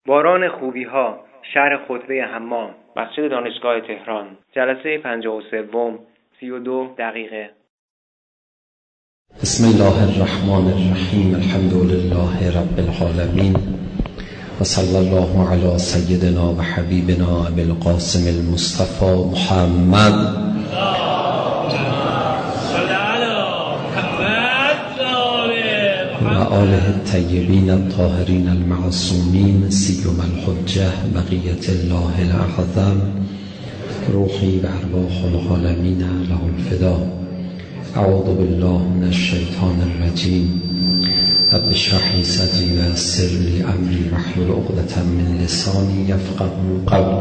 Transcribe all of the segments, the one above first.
باران خوبی‌ها، شهر خطبه حمام، مسجد دانشگاه تهران، جلسه 53 32 دقیقه. بسم الله الرحمن الرحیم. الحمد لله رب العالمین و صلی الله علی سیدنا و حبیبنا ابی القاسم المصطفى محمد و آله الطیبین الطاهرین المعصومین سیما الحجة بقیة الله الاعظم روحی و ارواح العالمین له الفدا. اعوذ بالله من الشیطان الرجیم. رب اشرح لی صدری و یسر لی امری واحلل عقدة من لسانی یفقهوا قولی.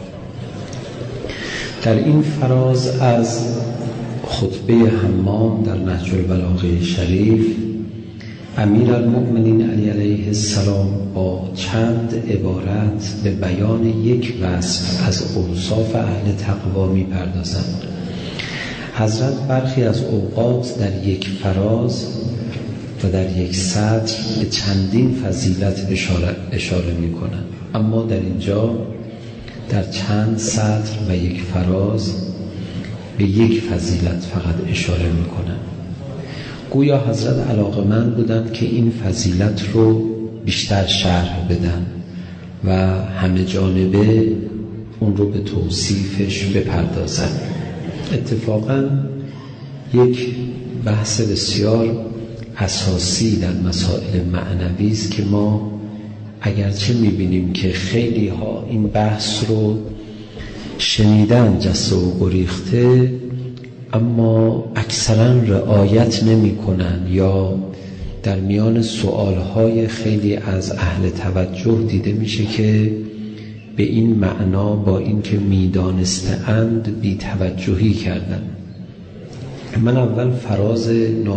در این فراز از خطبه حمام در نهج البلاغه شریف، امیرالمؤمنین علی علیه السلام با چند عبارت به بیان یک وصف از اوصاف اهل تقوا می‌پردازند. حضرت برخی از اوقات در یک فراز و در یک سطر به چندین فضیلت اشاره می‌کنند، اما در اینجا در چند سطر و یک فراز به یک فضیلت فقط اشاره می‌کنند. گویا حضرت علاقه‌مند بودند که این فضیلت رو بیشتر شرح بدن و همه جانبه اون رو به توصیفش بپردازند. اتفاقاً یک بحث بسیار اساسی در مسائل معنوی است که ما اگرچه می‌بینیم که خیلی ها این بحث رو شنیدن جسته و گریخته، اما اکثرا رعایت نمی کنن یا در میان سوالهای خیلی از اهل توجه دیده میشه که به این معنا با اینکه میدانستند بی توجهی کردن. من اول فراز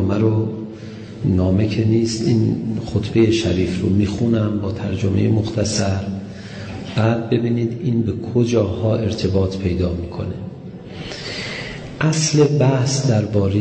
نامه که نیست، این خطبه شریف رو میخونم با ترجمه مختصر، بعد ببینید این به کجاها ارتباط پیدا میکنه. اصل بحث درباره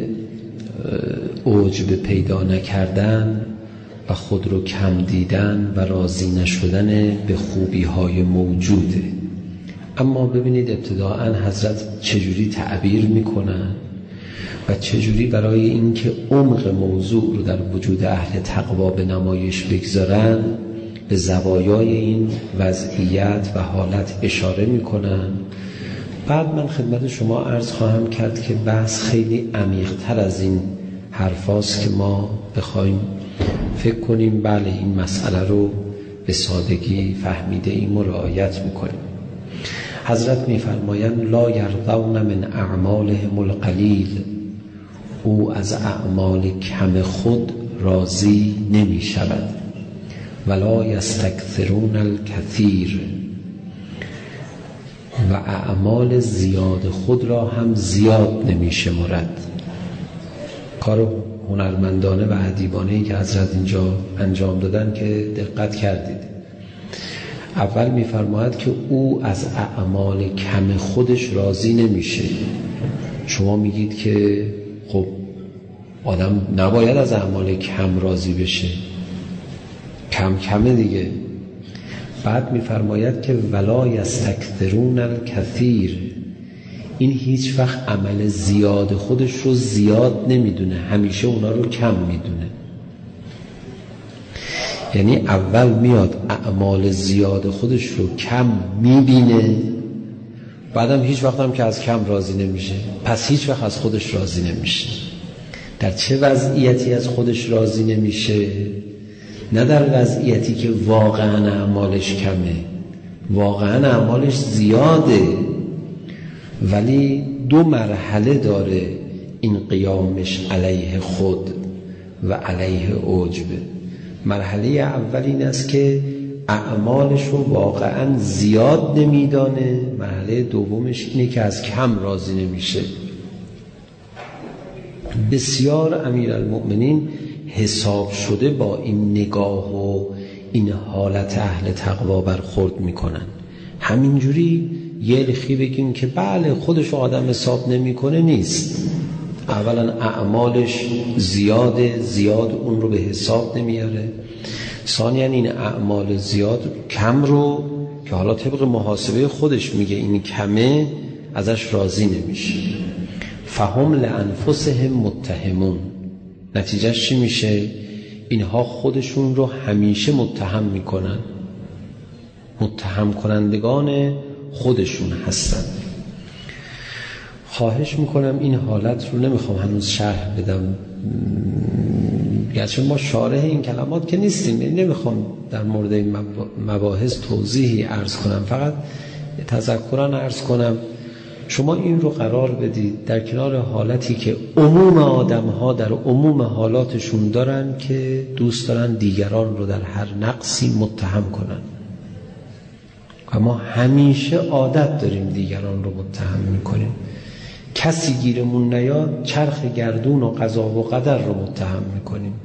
عجب پیدا نکردن و خود رو کم دیدن و راضی نشدن به خوبی‌های موجوده. اما ببینید ابتداءً حضرت چجوری تعبیر میکنن و چجوری برای اینکه عمق موضوع رو در وجود اهل تقوا به نمایش بگذارن به زوایای این وضعیت و حالت اشاره میکنن. بعد من خدمت شما عرض خواهم کرد که بحث خیلی عمیق‌تر از این حرفاست که ما بخوایم فکر کنیم بله این مسئله رو به سادگی فهمیده ایم و رعایت میکنیم. حضرت میفرمایند لا یرضون من اعمالهم القلیل، او از اعمال کم خود راضی نمی شود. ولا یستکثرون الکثیر، و اعمال زیاد خود را هم زیاد نمی شمرد. کار هنرمندانه و ادیبانه‌ای که حضرت اینجا انجام دادن که دقت کردید. اول می‌فرماید که او از اعمال کم خودش راضی نمیشه. شما میگید که خب آدم نباید از اعمال کم راضی بشه، کمه دیگه. بعد می‌فرماید که ولا یستکثرون الکثیر، این هیچ وقت عمل زیاد خودش رو زیاد نمیدونه، همیشه اونا رو کم میدونه. یعنی اول میاد اعمال زیاد خودش رو کم میبینه، بعدم هیچ وقت هم که از کم راضی نمیشه، پس هیچ وقت از خودش راضی نمیشه. در چه وضعیتی از خودش راضی نمیشه؟ نه در وضعیتی که واقعا اعمالش کمه، واقعا اعمالش زیاده، ولی دو مرحله داره این قیامش علیه خود و علیه عجب. مرحله اول این است که اعمالش رو واقعا زیاد نمیدانه، مرحله دومش اینه که از کم راضی نمیشه. بسیار امیرالمؤمنین حساب شده با این نگاه و این حالت اهل تقوا برخورد میکنن. همینجوری یه لخی بگیم که بله خودش آدم حساب نمیکنه نیست. اولا اعمالش زیاد اون رو به حساب نمیاره. ثانیاً این اعمال زیاد کم رو که حالا طبق محاسبه خودش میگه این کمه ازش راضی نمیشه. فهم لانفسهم متهمون، نتیجهش چی میشه؟ اینها خودشون رو همیشه متهم میکنن، متهم کنندگان خودشون هستن. خواهش میکنم این حالت رو نمیخوام هنوز شرح بدم، گرچه ما شارح این کلمات که نیستیم، نمیخوام در مورد این مباحث توضیحی عرض کنم، فقط تذکران عرض کنم شما این رو قرار بدید در کنار حالتی که عموم آدم‌ها در عموم حالاتشون دارن که دوست دارن دیگران رو در هر نقصی متهم کنن و ما همیشه عادت داریم دیگران رو متهم میکنیم. کسی گیرمون نیاد چرخ گردون و قضا و قدر رو متهم میکنیم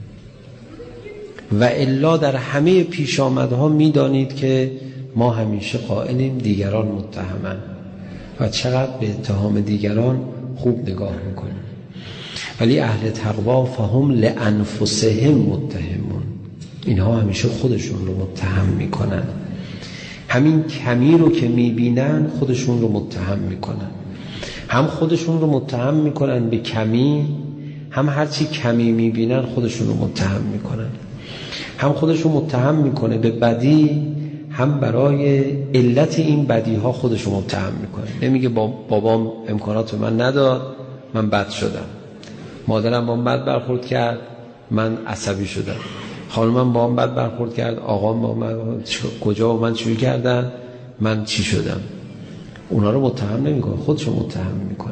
و الا در همه پیش آمدها میدانید که ما همیشه قائلیم دیگران متهمن و چقدر به اتهام دیگران خوب نگاه میکنیم. ولی اهل تقوا فهم لانفسهم متهمون، اینها همیشه خودشون رو متهم میکنن، همین کمی رو که میبینن خودشون رو متهم میکنن، هم خودشون رو متهم میکنن به کمی، هم هرچی کمی میبینن خودشون رو متهم میکنن، هم خودشون متهم میکنه به بدی، هم برای علت این بدی ها خودشون متهم میکنه. نمیگه بابام امکانات من نداد من بد شدم، مادرم با من بد برخورد کرد من عصبی شدم، خانمم با من بد برخورد کرد، آقام با من کجا با من چوری کردن من چی شدم. اونا رو متهم نمیکنه، خودشو متهم میکنه.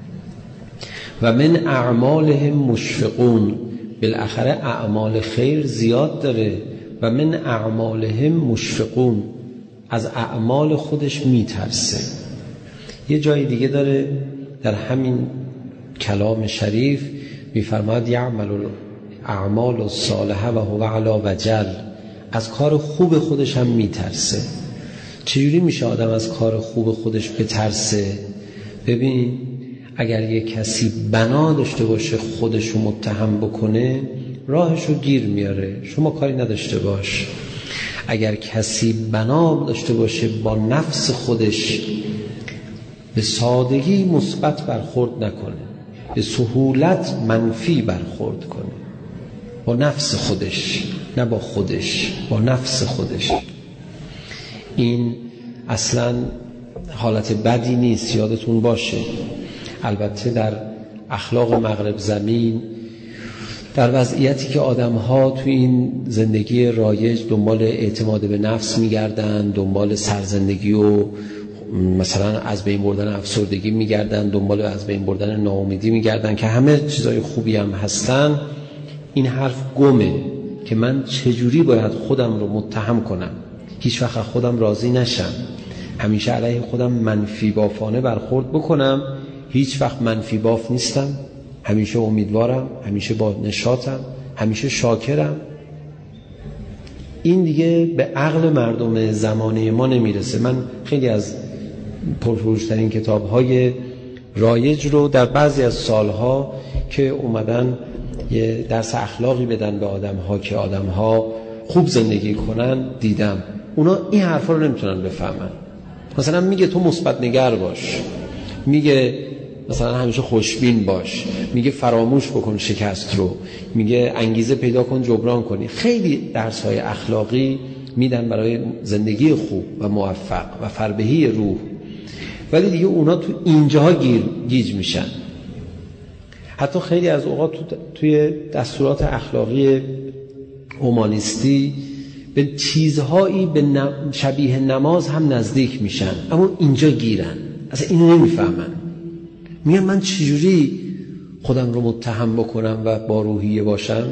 و من اعمالهم مشفقون، بالاخره اعمال خیر زیاد داره. و من اعمالهم مشفقون، از اعمال خودش میترسه. یه جای دیگه داره در همین کلام شریف میفرماید یعمل اعمال الصالحه و هو علی وجل، از کار خوب خودش هم میترسه. چجوری میشه آدم از کار خوب خودش بترسه؟ ببین اگر یک کسی بنا داشته باشه خودشو متهم بکنه راهشو گیر میاره، شما کاری نداشته باش. اگر کسی بنا داشته باشه با نفس خودش به سادگی مثبت برخورد نکنه، به سهولت منفی برخورد کنه، با نفس خودش، نه با خودش، با نفس خودش، این اصلا حالت بدی نیست، یادتون باشه. البته در اخلاق مغرب زمین، در وضعیتی که آدم‌ها تو این زندگی رایج دنبال اعتماد به نفس می‌گردن، دنبال سرزندگی و مثلا از بین بردن افسردگی می‌گردن، دنبال از بین بردن ناامیدی می‌گردن که همه چیزای خوبی هم هستن، این حرف گمه که من چجوری باید خودم رو متهم کنم، هیچ وقت خودم راضی نشم، همیشه علیه خودم منفی بافانه برخورد بکنم، هیچ وقت منفی باف نیستم، همیشه امیدوارم، همیشه با نشاطم، همیشه شاکرم. این دیگه به عقل مردم زمانه ما نمیرسه. من خیلی از پرفروشترین کتاب‌های رایج رو در بعضی از سالها که اومدن یه درس اخلاقی بدن به آدم‌ها که آدم‌ها خوب زندگی کنن دیدم. اونا این حرفا رو نمیتونن بفهمن. مثلا میگه تو مثبت نگر باش، میگه مثلا همیشه خوشبین باش، میگه فراموش بکن شکست رو، میگه انگیزه پیدا کن جبران کنی. خیلی درس‌های اخلاقی میدن برای زندگی خوب و موفق و فربهی روح، ولی دیگه اونا تو اینجاها گیج میشن. حتی خیلی از اوقات توی دستورات اخلاقی هومانیستی به چیزهایی به شبیه نماز هم نزدیک میشن، اما اینجا گیرن، اصلا اینو نمیفهمن. میگن من چجوری خودم رو متهم بکنم و با روحیه باشم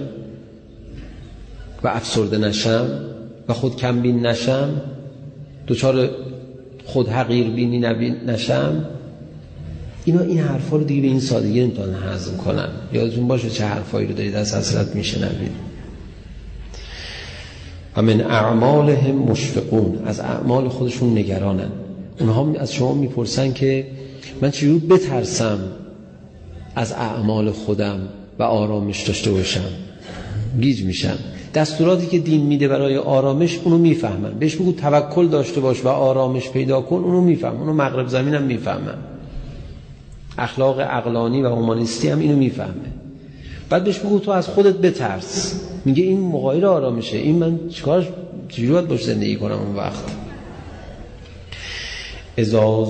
و افسرده نشم و خود کمبین نشم، دچار خود حقیر بینی نشم. این حرفا رو دیگه به این سادگی نمیتونن هضم کنن. یادتون باشه چه حرفایی رو دارید از حضرت میشنوید. و من اعمالهم مشفقون، از اعمال خودشون نگرانن. اونها از شما میپرسن که من چجور بترسم از اعمال خودم و آرامش داشته باشم. گیج میشن. دستوراتی که دین میده برای آرامش اونو میفهمن. بهش بگو توکل داشته باش و آرامش پیدا کن، اونو میفهم. اونو مغرب زمین هم میفهمن. اخلاق عقلانی و هومانیستی هم اینو میفهمه. بعد بهش بگو تو از خودت بترس، میگه این مغایر آرامشه، این من چجوری باید باش زندگی کنم اون وقت. اذا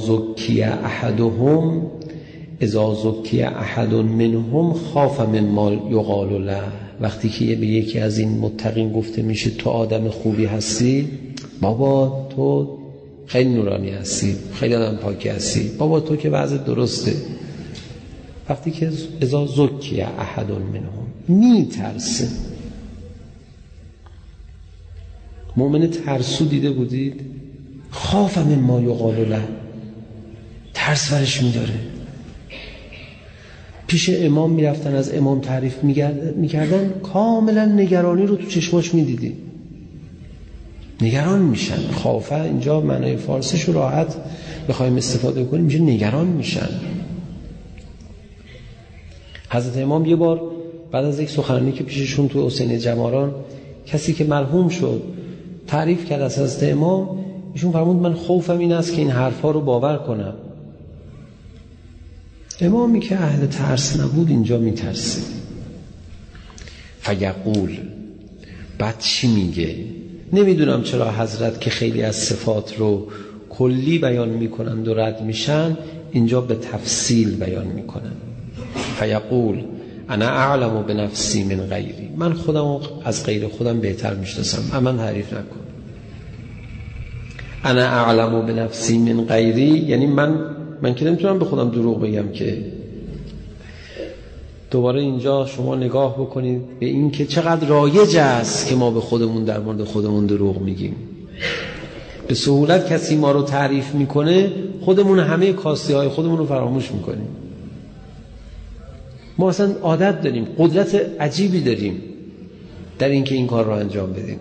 زکی احد منهم خاف مما یقال له. وقتی که به یکی از این متقین گفته میشه تو آدم خوبی هستی، بابا تو خیلی نورانی هستی، خیلی آدم پاکی هستی، بابا تو که وضعت درسته. وقتی که اذا زکی احد منهم، میترسه. مؤمن ترسو دیده بودید؟ خاف مما یقال له، ترس ورش میداره. پیش امام میرفتن، از امام تعریف میکردن، کاملا نگرانی رو تو چشماش میدیدی. نگران میشن. خافه اینجا معنای فارسیش رو راحت بخوایم استفاده کنیم میشه نگران میشن. حضرت امام یه بار بعد از یک سخنرانی که پیششون تو حسین جماران کسی که مرحوم شد تعریف کرد از حضرت امام، ایشون فرمود من خوفم این است که این حرفا رو باور کنم. امامی که اهل ترس نبود اینجا میترسه. فیقول، بعد چی میگه؟ نمیدونم چرا حضرت که خیلی از صفات رو کلی بیان میکنند و رد میشن، اینجا به تفصیل بیان میکنن. فیقول انا اعلم بنفسی من غیری، من خودم از غیر خودم بهتر میشناسم، اما تعریف نکن. انا اعلم بنفسی من غیری یعنی من که نمیتونم به خودم دروغ بگم که. دوباره اینجا شما نگاه بکنید به این که چقدر رایج است که ما به خودمون در مورد خودمون دروغ میگیم. به سهولت کسی ما رو تعریف میکنه، خودمون همه کاستی های خودمون رو فراموش میکنیم. ما اصلا عادت داریم، قدرت عجیبی داریم در این که این کار رو انجام بدیم.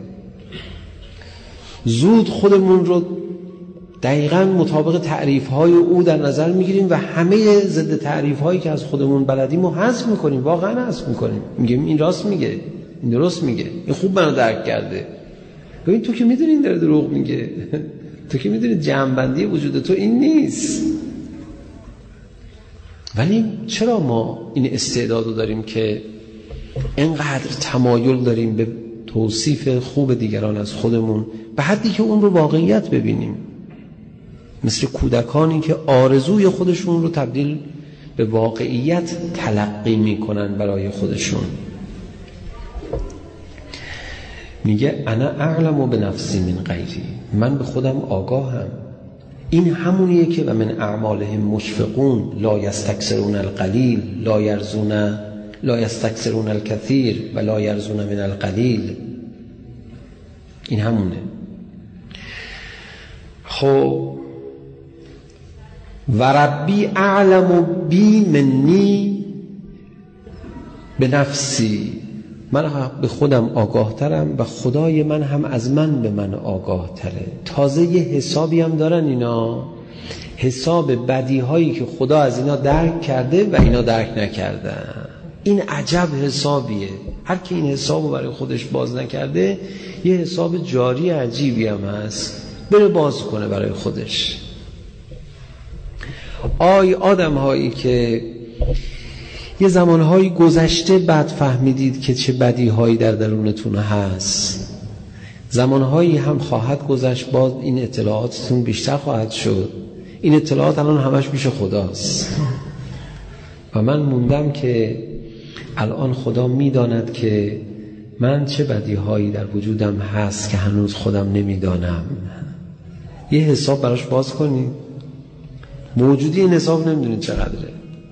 زود خودمون رو دقیقاً مطابق تعریف‌های او در نظر میگیریم و همه ضد تعریف‌هایی که از خودمون بلدیم رو حذف میکنیم. واقعاً حذف میکنیم. میگیم این راست میگه، این درست میگه، این خوب منو درک کرده. ببین تو که میدونی این داره دروغ میگه، تو که میدونی جمع‌بندی وجود تو این نیست. ولی چرا ما این استعداد رو داریم که اینقدر تمایل داریم به توصیف خوب دیگران از خودمون به حدی که اون رو واقعیت ببینیم؟ مثل کودکانی که آرزوی خودشون رو تبدیل به واقعیت تلقی میکنن برای خودشون. میگه انا اعلم بنفسی من غیری، من به خودم آگاهم. این همونیه که و من اعمالهم مشفقون لا یستکثرون القلیل لا یستکثرون الکثیر و لا یرزون من القلیل. این همونه. خب و ربی اعلم بی منی به نفسی، من به خودم آگاه ترم و خدای من هم از من به من آگاه تره. تازه یه حسابی هم دارن اینا، حساب بدی هایی که خدا از اینا درک کرده و اینا درک نکردن. این عجب حسابیه. هر کی این حسابو برای خودش باز نکرده یه حساب جاری عجیبی هم هست، بره باز کنه برای خودش. آدم هایی که یه زمانهایی گذشته بعد فهمیدید که چه بدی هایی در درونتون هست، زمانهایی هم خواهد گذشت باز این اطلاعاتتون بیشتر خواهد شد. این اطلاعات الان همش پیش خداست و من موندم که الان خدا میداند که من چه بدی هایی در وجودم هست که هنوز خودم نمیدانم. یه حساب براش باز کنید. موجودی این حساب نمیدونید چقدره.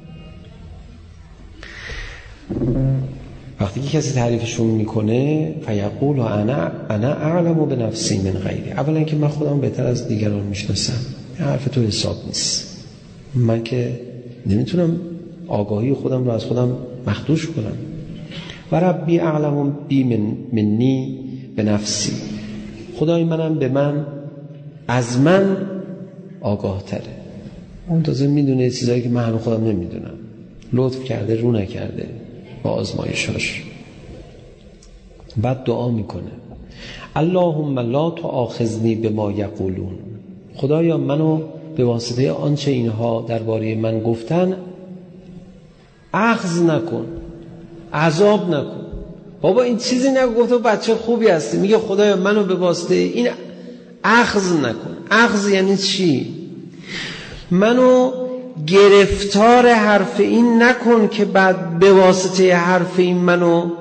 وقتی که کسی تعریفشون میکنه فیقول انا اعلم بنفسی من غیری، اولا که من خودم بهتر از دیگران میشناسم. این حرف تو حساب نیست. من که نمیتونم آگاهی خودم رو از خودم مخدوش کنم. و ربی اعلم بی منی به نفسی، خدای منم به من از من آگاه تره. اون تازه میدونه چیزایی که من هنوز خودم نمیدونم. لطف کرده رو نکرده با آزمایشاش. بعد دعا میکنه اللهم لا تؤاخذنی بما یقولون، خدایا منو به واسطه آنچه اینها درباره من گفتن اخذ نکن، عذاب نکن. بابا این چیزی نگفته، بچه خوبی هستی، میگه خدایا منو به واسطه این اخذ نکن. اخذ یعنی چی؟ منو گرفتار حرف این نکن که بعد به واسطه حرف این منو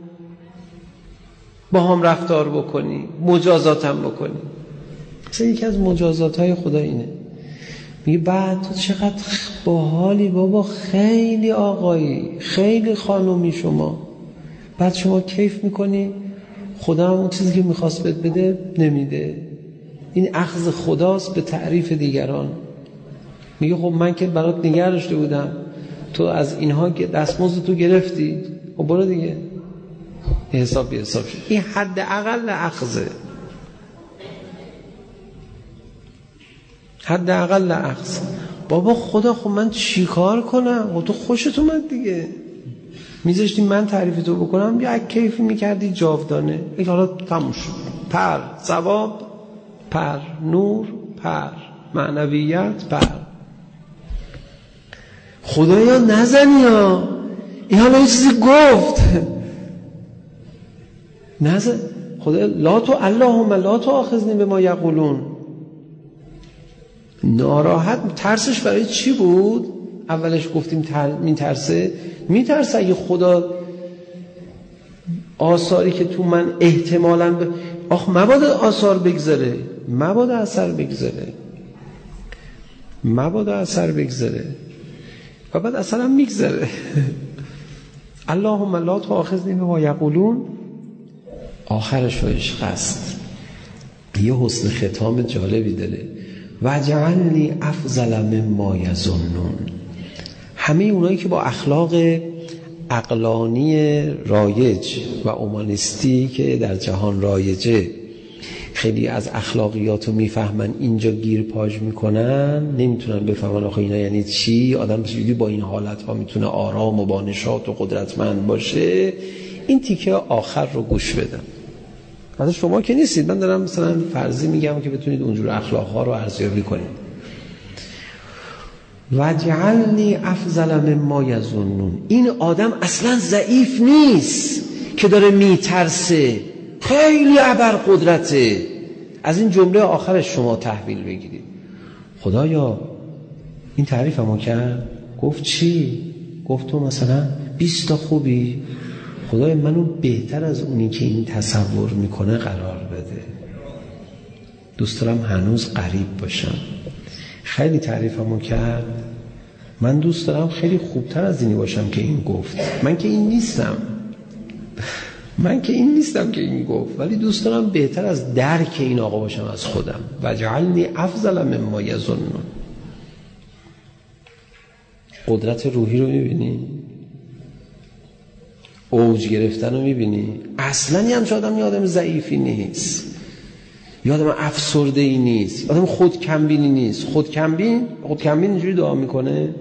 با هم رفتار بکنی، مجازاتم بکنی. مثلا یکی از مجازاتهای خدا اینه، میگه بعد تو چقدر باحالی بابا، خیلی آقایی، خیلی خانومی شما، بعد شما کیف میکنی، خدا هم اون چیزی که میخواست بهت بده نمیده. این اخذ خداست به تعریف دیگران. میگه خب من که برات نگه داشته بودم، تو از اینها دستمزد تو گرفتی، خب برو دیگه حساب بی حساب شد. این حد اقل اخذه، حد اقل اخذ. بابا خدا خب من چی کار کنم؟ خب تو خوشت اومد دیگه، میذاشتی من تعریف تو بکنم، یا کیفی میکردی جاودانه. این حالا تموم شد. پر ثواب، پر نور، پر معنویت، پر. خدایا نزنی ها، این حالا یه چیزی گفت نزن. خدا لا تو اللهم لا تؤاخذنی بما یقولون. ناراحت، ترسش برای چی بود؟ اولش گفتیم میترسه اگه خدا آثاری که تو من احتمالاً مبادا آثار بگذاره، مبادا اثر بگذاره و بعد اثر هم میگذره. اللهم لا تؤاخذنی بما یقولون. آخرش عشق است، یه حسن ختام جالبی داره، وجعلنی افضل مما یظنون. همه اونایی که با اخلاق عقلانی رایج و اومانیستی که در جهان رایجه خیلی از اخلاقیات رو میفهمن، اینجا گیر پاژ میکنن، نمیتونن بفهمن آخه اینا یعنی چی. آدم چجوری با این حالت ها میتونه آرام و با نشاط و قدرتمند باشه. این تیکه آخر رو گوش بدن. مثلا شما که نیستید، من دارم مثلا فرضی میگم که بتونید اونجور اخلاق ها رو ارزیابی کنید. وجعلنی افضل مما یظنون. این آدم اصلا ضعیف نیست که داره میترسه، خیلی ابرقدرته. از این جمله آخرش شما تحویل بگیرید. خدایا این تعریف ما کرد، گفت چی؟ گفت تو مثلا 20 تا خوبی، خدای منو بهتر از اونی که این تصور میکنه قرار بده. دوست دارم هنوز قریب باشم. خیلی تعریفمو کرد، من دوست دارم خیلی خوبتر از اینی باشم که این گفت. من که این نیستم که این گفت، ولی دوست دارم بهتر از درک این آقا باشم از خودم. وجعلنی افضل مما یظنون. قدرت روحی رو میبینی؟ اوج گرفتن رو میبینی؟ اصلا یه همچه آدم یه آدم ضعیفی نیست، یه آدم افسرده ای نیست، یه آدم خودکمبینی نیست. خودکمبین اینجوری دعا میکنه.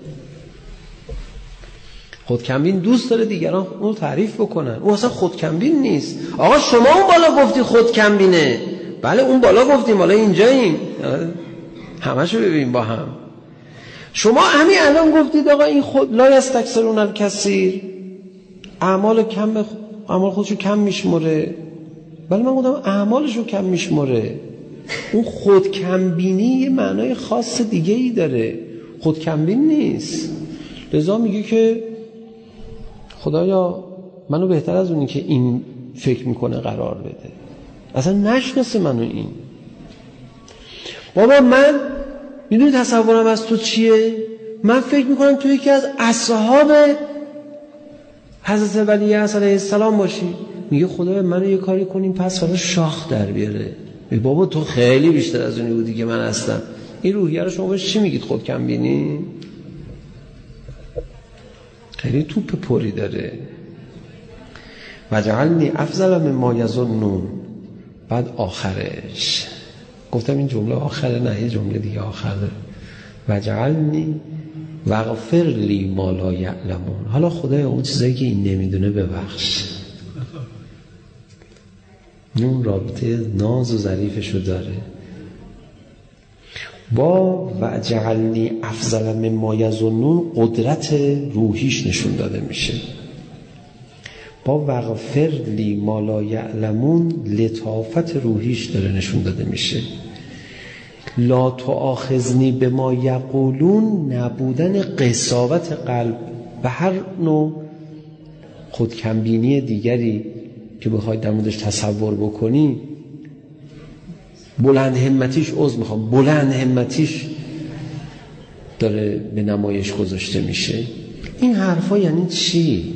خودکمبین دوست داره دیگران اون تعریف بکنن، اون اصلا خودکمبین نیست. آقا شما اون بالا گفتی خودکمبینه، بله اون بالا گفتیم، بالا اینجاییم، همشو ببین با هم. شما همین الان گفتید آقا این خود لا یستکثرون الکثیر، اعمال خودشو کم میشمره. ولی من گفتم اعمالشو کم میشمره. اون خودکمبینی یه معنای خاص دیگه ای داره، خودکمبین نیست. لذا میگه که خدایا منو بهتر از اونی که این فکر میکنه قرار بده. اصلا نشناسه منو این. بابا من میدونی تصورم از تو چیه؟ من فکر میکنم تو یکی از اصحاب حضرت ولی علیه السلام باشی. میگه خدایا منو یه کاری کنیم پس فردا شاخ در بیاره. بابا تو خیلی بیشتر از اونی بودی که من هستم. این روحیه رو شما بهش چی میگید؟ خود کم بینی؟ خیلی توپ پری داره. وجعلنی افضل مما یظنون. بعد آخرش گفتم این جمله آخره، نه یه جمله دیگه آخره. وجعلنی واغفر لی ما لا یعلمون. حالا خدایا اون چیزایی که این نمیدونه ببخش. خدایا اون چیزایی که این نمیدونه ببخش. خدایا اون چیزایی که این نمیدونه ببخش. خدایا اون چیزایی که این نمیدونه ببخش. خدایا اون چیزایی که این نمیدونه ببخش. خدایا اون چیزایی که این نمیدونه ببخش. اون رابطه ناز و ظریفشو داره. با وجعلنی افضل مما یظنون قدرت روحیش نشون داده میشه. با وغفر لی ما لا یعلمون لطافت روحیش داره نشون داده میشه. لا تؤاخذنی بما یقولون نبودن قساوت قلب و هر نوع خودکمبینی دیگری که بخواید در موردش تصور بکنی. بلند همتیش بلند همتیش داره به نمایش گذاشته میشه. این حرفا یعنی چی؟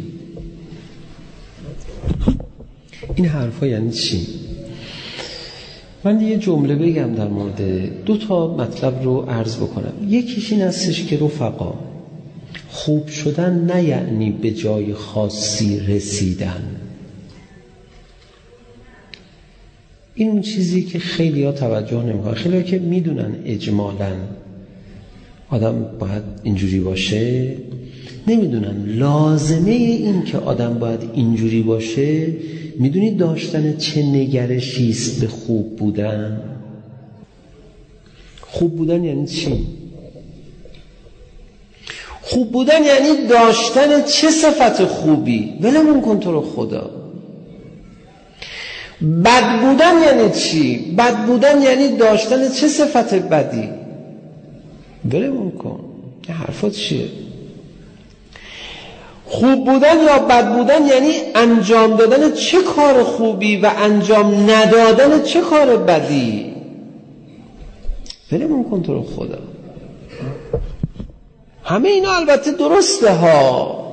من یه جمله بگم در مورد 2 مطلب رو عرض بکنم. یکیش این هستش که رفقا، خوب شدن نه یعنی به جای خاصی رسیدن. این اون چیزی که خیلی ها توجه نمیکنن. خیلی ها که میدونن اجمالاً آدم باید اینجوری باشه، نمیدونن لازمه این که آدم باید اینجوری باشه میدونی داشتن چه نگرشیست به خوب بودن. خوب بودن یعنی چی؟ خوب بودن یعنی داشتن چه صفت خوبی؟ ولمون کن تو رو خدا. بد بودن یعنی چی؟ بد بودن یعنی داشتن چه صفت بدی؟ ولمون کن. این حرفات چیه؟ خوب بودن یا بد بودن یعنی انجام دادن چه کار خوبی و انجام ندادن چه کار بدی. ولمون کن تو رو خدا. همه اینا البته درسته ها،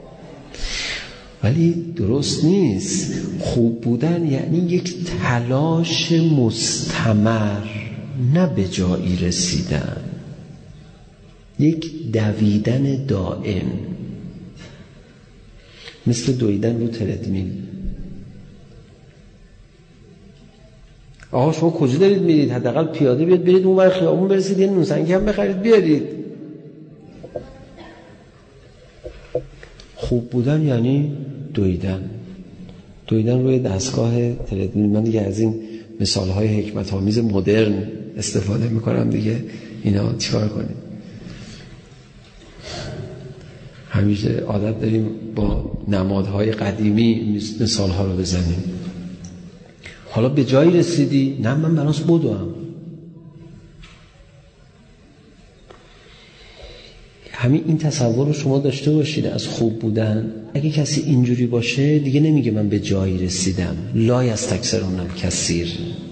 ولی درست نیست. خوب بودن یعنی یک تلاش مستمر، نه به جایی رسیدن، یک دویدن دائم، مثل دویدن رو تردمیل. آقا شما کجا دارید میرید؟ حداقل پیاده بیاد برید اون ور خیابون برسید یه نوسنگی هم بخرید بیارید. خوب بودن یعنی دویدن روی دستگاه تردمیل. من دیگه از این مثالهای حکمت آمیز مدرن استفاده میکنم دیگه. اینا چیکار کنیم؟ همیشه عادت داریم با نمادهای قدیمی مثالها رو بزنیم. حالا به جایی رسیدی؟ نه من براس بدوم. همین این تصور رو شما داشته باشید از خوب بودن. اگه کسی اینجوری باشه دیگه نمیگه من به جایی رسیدم. لا یستکثرون کثیر.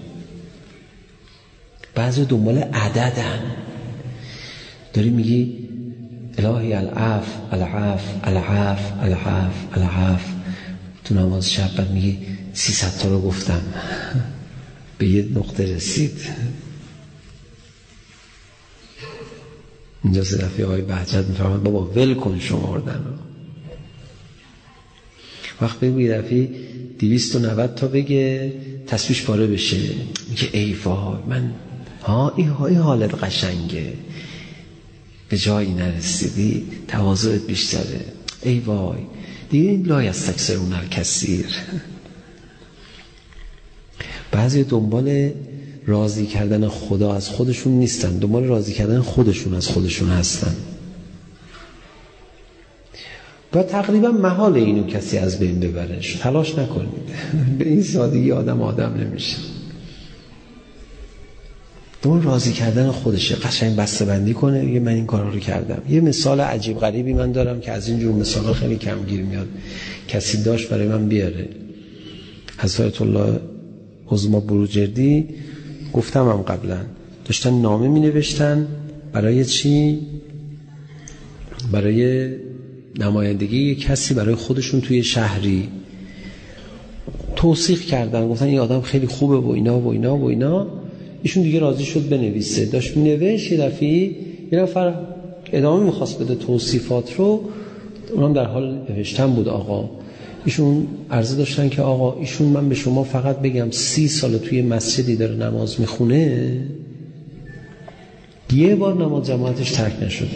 بعضی دنبال عددن. داری میگی الهی العفو العفو العفو العفو العفو. تو نماز شب بعد میگی 300 تا رو گفتم. به یه نقطه رسید. اینجا سه دفعه آقای بهجت میفرماید بابا ول کن شمردن رو. وقت بگو یه دفعه 290 تا بگه تسبیحش پاره بشه، میگه ای وای من این حالت قشنگه، به جایی نرسیدی، تواضعت بیشتره، ای وای دیگه این لا یستکثرون کثیر. بعضی دنبال راضی کردن خدا از خودشون نیستن، دنبال راضی کردن خودشون از خودشون هستن. و تقریبا محال اینو کسی از بین ببره. تلاش نکنید. به این سادگی آدم نمیشه. دنبال راضی کردن خودشه. قشنگ بسته‌بندی کنه میگه من این کارا رو کردم. یه مثال عجیب غریبی من دارم که از این جور مثالا خیلی کم گیر میاد. کسی داشت برای من بیاره. حضرت الله عظما بروجردی گفتم هم قبلا داشتن نامه می نوشتن برای چی؟ برای نمایندگی یک کسی برای خودشون توی شهری. توصیف کردن، گفتن این آدم خیلی خوبه و اینا و اینا و اینا. ایشون دیگه راضی شد بنویسه. داشت می نوشت یه دفعه یه نفر ادامه میخواست بده توصیفات رو، اونم در حال نوشتن بود. آقا ایشون عرضه داشتن که آقا ایشون من به شما فقط بگم 30 سال توی مسجدی داره نماز میخونه، یه بار نماز جماعتش ترک نشده.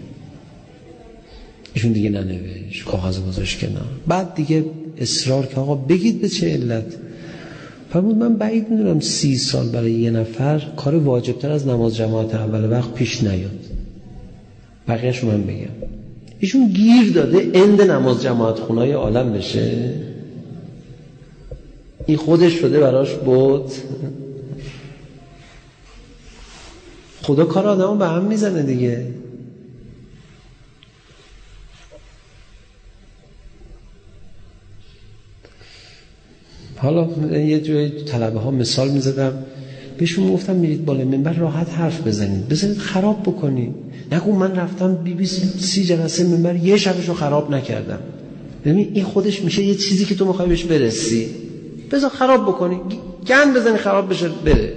ایشون دیگه ننوشت، کاغذ گذاشت کنار. بعد دیگه اصرار که آقا بگید به چه علت. فرمود من بعید میدونم 30 سال برای یه نفر کار واجبتر از نماز جماعت اول وقت پیش نیاد. بقیه‌اش من بگم ایشون گیر داده اند نماز جماعت خونه‌های عالم بشه، این خودش شده براش بود. خدا کار آدمو به هم میزنه دیگه. حالا یه جای طلبه ها مثال میزدم، بهشون گفتم میرید بالا منبر راحت حرف بزنید، بزنید خراب بکنید. نگو من رفتم 30 جلسه منبر یه شبشو خراب نکردم. ببین این خودش میشه یه چیزی که تو میخوای بهش برسی. بذار خراب بکنی، گند بزنی خراب بشه بره.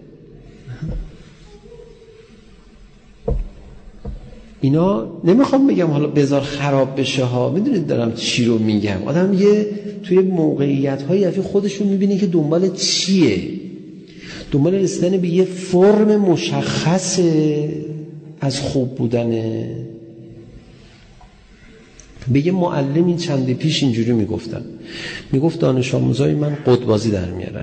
اینا نمیخوام بگم حالا بذار خراب بشه ها، میدونید دارم چی رو میگم. آدم یه توی موقعیت هایی افی خودشون میبینه که دنبال چیه، دنبال رسیدن به یه فرم مشخص از خوب بودنه. به یه معلمی چندی پیش اینجوری میگفتم، میگفت دانش آموزای من قطبازی در میارن،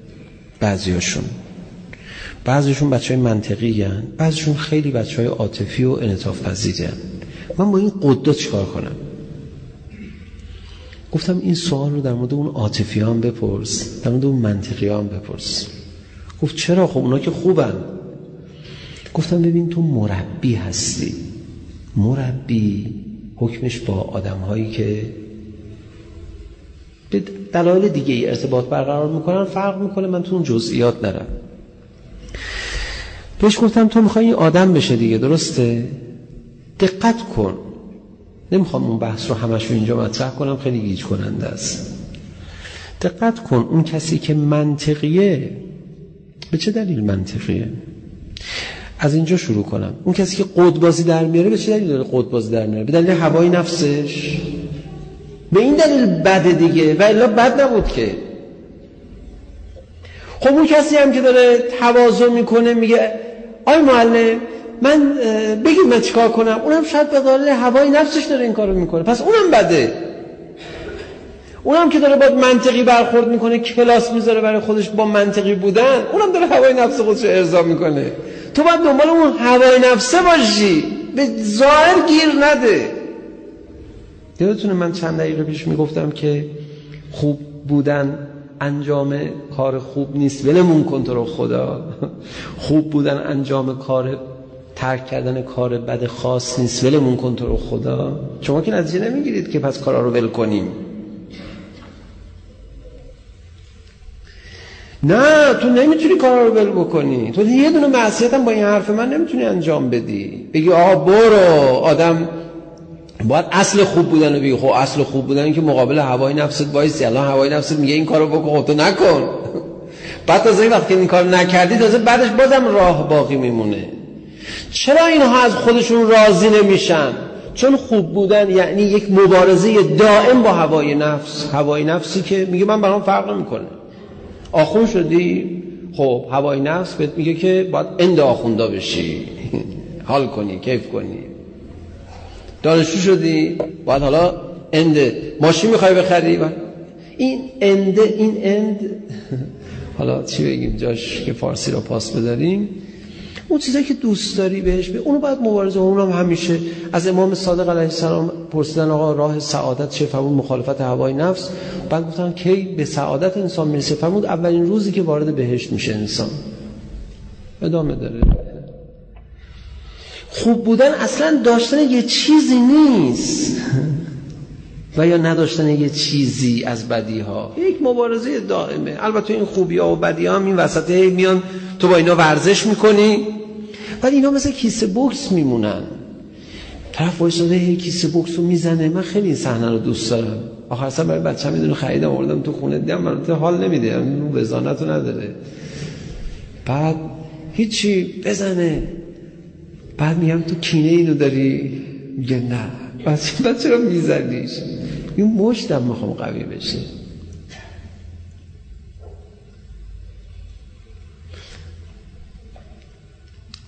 بعضیشون بچهای منطقی هن، بعضیشون خیلی بچهای عاطفی و انعطاف پذیری هن. من با این قطبا چیکار کنم؟ گفتم این سوال رو در مورد اون عاطفی هم بپرس، در مورد اون منطقی هم بپرس. گفت چرا؟ خب اونا که خوبن. گفتم ببین تو مربی هستی، مربی حکمش با آدم هایی که به دلایل دیگه ای ارتباط برقرار میکنن فرق میکنه، من تو اون جزئیات نرم. بهش گفتم تو میخوای این آدم بشه دیگه، درسته؟ دقت کن. نمیخوام اون بحث رو همش رو اینجا مطرح کنم، خیلی گیج کننده است. دقت کن اون کسی که منطقیه به چه دلیل منطقیه؟ از اینجا شروع کنم. اون کسی که قطبازی در میاره به چه دلیل داره قطبازی در میاره؟ به دلیل هوای نفسش. به این دلیل بده دیگه، و الا بد نبود که. خب اون کسی هم که داره تواضع میکنه میگه آی معلم من بگید من چیکار کنم، اونم شاید به دلیل هوای نفسش داره این کارو میکنه، پس اونم بده. اونم که داره با منطقی برخورد میکنه، کلاس میذاره برای خودش با منطقی بودن، اونم داره هوای نفس خودش رو ارضا میکنه. تو باید دنبال اون هوای نفسه باشی، به ظاهر گیر نده. یادتونه من چند دقیقه پیش میگفتم که خوب بودن انجام کار خوب نیست، ولمون کن تو رو خدا. خوب بودن انجام کار، ترک کردن کار بد خاص نیست، ولمون کن تو رو خدا. شما که نتیجه نمیگیرید که پس کارا رو ول کنیم. نه تو نمیتونی کارا رو ول بکنی. تو یه دونه معصیت هم با این حرف من نمیتونی انجام بدی، بگی آقا برو. آدم باید اصل خوب بودن رو بگی. خب اصل خوب بودن که مقابل هوای نفست وایسی. الان هوای نفست میگه این کارو بکن، خب تو نکن. بعد تازه وقتی این کار نکردی تازه بعدش بازم راه باقی میمونه. چرا اینها از خودشون راضی نمیشن؟ چون خوب بودن یعنی یک مبارزه دائم با هوای نفس. هوای نفسی که میگه من برام فرق نمیکنه. آخون شدی، خب هوای نفس بهت میگه که باید اند آخوندا بشی، حال کنی، کیف کنی. دانشجو شدی، باید حالا اند ماشین میخوای بخری، این اند حالا چی بگیم جاش که فارسی رو پاس بداریم، اون چیزایی که دوست داری بهش اونو باید مبارزه. اونم همیشه از امام صادق علیه السلام پرسیدن آقا راه سعادت چه؟ فرمود مخالفت هوای نفس. بعد گفتن کی به سعادت انسان میرسه؟ فرمود اولین روزی که وارد بهشت میشه انسان. ادامه داره. خوب بودن اصلا داشتن یه چیزی نیست و یا نداشتن یه چیزی از بدیها، یک مبارزه دائمه. البته این خوبی‌ها و بدی‌ها هم این وسط میان، تو با اینا ورزش میکنی، بعد اینا مثل کیسه بوکس میمونن. طرف وایساده کیسه بوکس رو میزنه. من خیلی این صحنه رو دوست دارم. آخر سر برای بچه‌م میدونه خریدم آوردم تو خونه، دیدم من تو حال نمیده، اون وزانتو نداره. بعد هیچی بزنه، بعد میگم تو کینه اینو داری؟ میگه نه. بعد چرا میزنیش؟ این مشتم میخوام قوی بشه.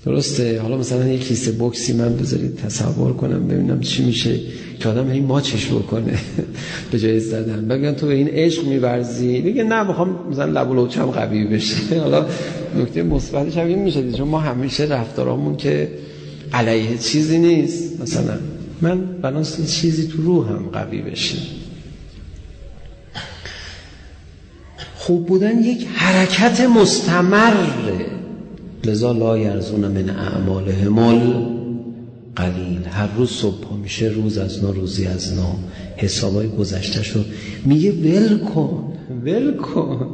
درسته؟ حالا مثلا یک کیسه بوکسی من بذارید تصور کنم ببینم چی میشه که آدم این ماچش بکنه به جای زدن. بگن تو به این عشق می‌ورزی، میگه نه میخوام مثلا لب و لوچم قوی بشه. حالا نکته مثبتش هم این میشه چون ما همیشه رفتارامون که علیه چیزی نیست، مثلا من بناس چیزی تو روحم قوی بشه. خوب بودن یک حرکت مستمره، لذا لا یرزون من اعمالهم قلیل. هر روز صبح میشه روز از نو روزی از نو، حسابای گذشتهشو میگه ول کن.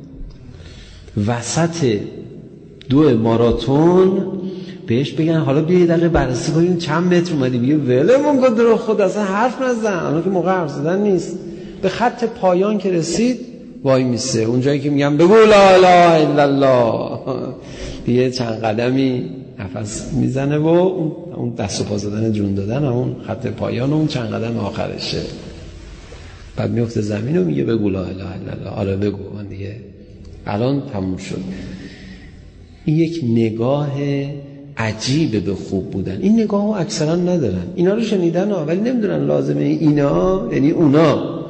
وسط 2 ماراتون بهش بگن حالا بیا یه دقیقه بررسی کنیم چند متر اومدی، میگه ولمون کن درو خود اصلا حرف نزن، الان که موقع حرف زدن نیست. به خط پایان که رسید وای میسه، اونجایی که میگم بگو لا اله الا الله، دیگه چند قدمی نفس میزنه و اون دست و پا زدن جون دادن اون خط پایان، اون چند قدم آخرشه. بعد میفته زمین و میگه بگو لا اله الا الله. آره بگو، من دیگه الان تموم شد. این یک نگاه عجیبه به خوب بودن. این نگاهو اکثرا ندارن. اینا رو شنیدن ولی نمیدونن لازمه اینا یعنی اونا.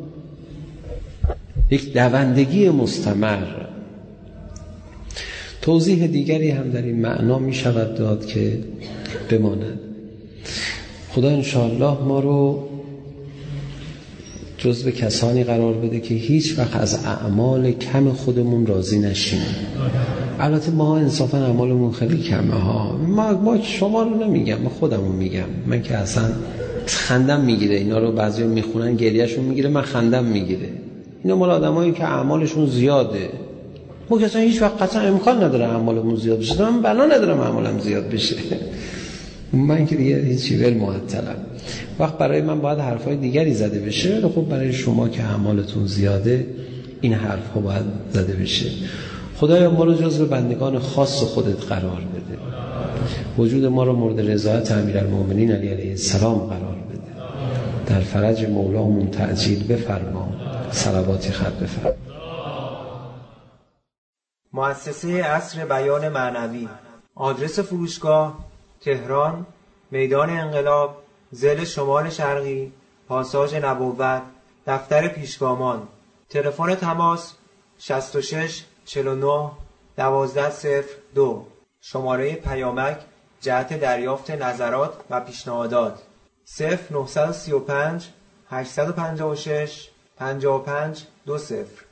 یک دوندگی مستمر. توضیح دیگری هم در این معنا می شود داد که بماند. خدا انشاءالله ما رو جزو کسانی قرار بده که هیچ وقت از اعمال کم خودمون راضی نشیم. البته ما انصافا اعمالمون خیلی کمه ها. ما شما رو نمیگم، من خودمو میگم. من که اصلا خندم میگیره اینا رو بعضی میخونن گریهشون میگیره، من خندم میگیره. اینا مال آدمایی که اعمالشون زیاده. ما که اصلا هیچ وقت قطعا امکان نداره اعمالمون زیاد بشه. من بنا ندارم اعمالم زیاد بشه. من که دیگه هیچی ول معطلم. وقت برای من باید حرفای دیگری زده بشه، ولی خب برای شما که اعمالتون زیاده این حرفا باید زده بشه. خدایا ما رو جزو بندگان خاص خودت قرار بده. وجود ما رو مورد رضایت امیرالمومنین علی علیه السلام قرار بده. در فرج مولامون تعجیل بفرما. صلواتی خط بفرما. مؤسسه عصر بیان معنوی. آدرس فروشگاه تهران، میدان انقلاب، ضلع شمال شرقی، پاساژ نبوت، دفتر پیشگامان. تلفن تماس 66 49 1202. شماره پیامک جهت دریافت نظرات و پیشنهادات 0935 856 55 20.